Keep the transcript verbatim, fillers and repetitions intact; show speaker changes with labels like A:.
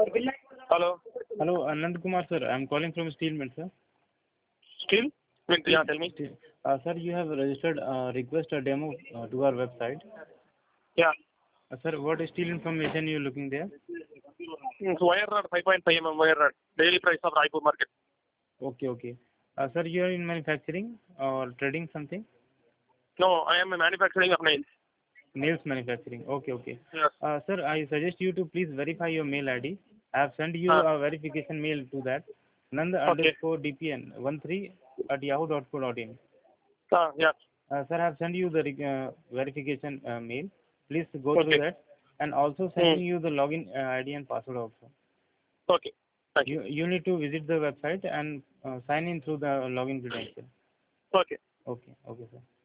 A: Hello.
B: Hello, Anand Kumar sir. I'm calling from Steel Mint, sir.
A: Steel? Mint, yeah, tell me.
B: Steel. Uh, sir, you have registered uh, request a demo uh, to our website.
A: Yeah.
B: Uh, sir, what steel information you looking there?
A: It's wire rod, five point five millimeter wire rod. Daily price of Raipur market.
B: Okay, okay. Uh, sir, you are in manufacturing or trading something?
A: No, I am a manufacturing of nails.
B: Nails manufacturing. Okay, okay.
A: Yes.
B: Uh, sir, I suggest you to please verify your mail I D. I have sent you
A: Uh,
B: a verification mail to that. Nand
A: okay.
B: underscore dpn one three at yahoo dot co dot in.
A: Uh, yeah.
B: Uh, sir, I have sent you the uh, verification uh, mail. Please go
A: Okay.
B: through that, and also sending
A: Mm.
B: you the login uh, I D and password also.
A: Okay. Thank you.
B: You you need to visit the website and uh, sign in through the login credential.
A: Okay.
B: Okay, okay, sir.